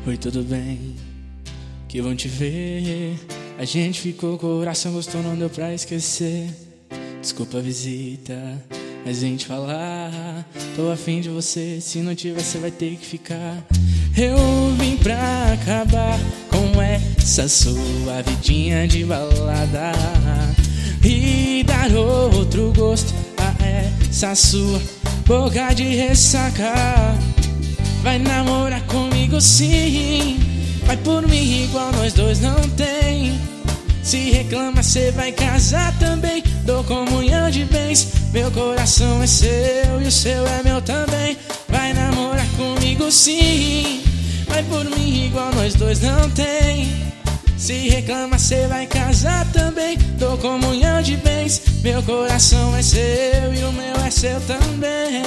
Oi, tudo bem? Que bom te ver. A gente ficou com o coração, gostou, não deu pra esquecer. Desculpa a visita, mas vem te falar. Tô afim de você, se não tiver você vai ter que ficar. Eu vim pra acabar com essa sua vidinha de balada e dar outro gosto a essa sua boca de ressaca. Vai namorar comigo sim, vai por mim igual nós dois não tem. Se reclama cê vai casar também, dou comunhão de bens. Meu coração é seu e o seu é meu também. Vai namorar comigo sim, vai por mim igual nós dois não tem. Se reclama cê vai casar também, dou comunhão de bens. Meu coração é seu e o meu é seu também.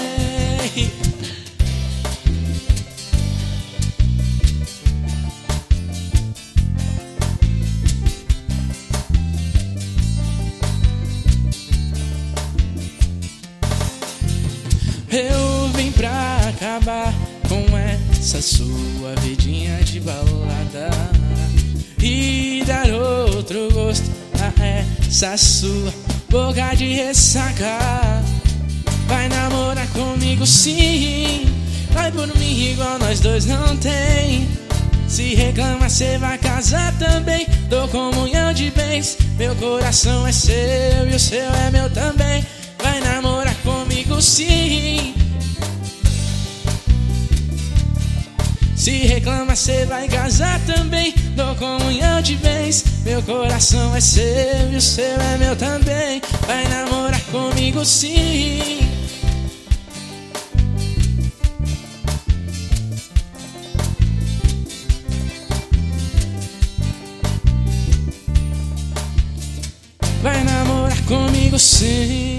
Eu vim pra acabar com essa sua vidinha de balada e dar outro gosto a essa sua boca de ressaca. Vai namorar comigo sim, vai por mim igual nós dois não tem. Se reclama cê vai casar também, dou comunhão de bens. Meu coração é seu e o seu é meu também. Vai namorar comigo sim. Se reclama cê vai casar também, dou comunhão de bens. Meu coração é seu e o seu é meu também. Vai namorar comigo sim. Vai namorar comigo sim.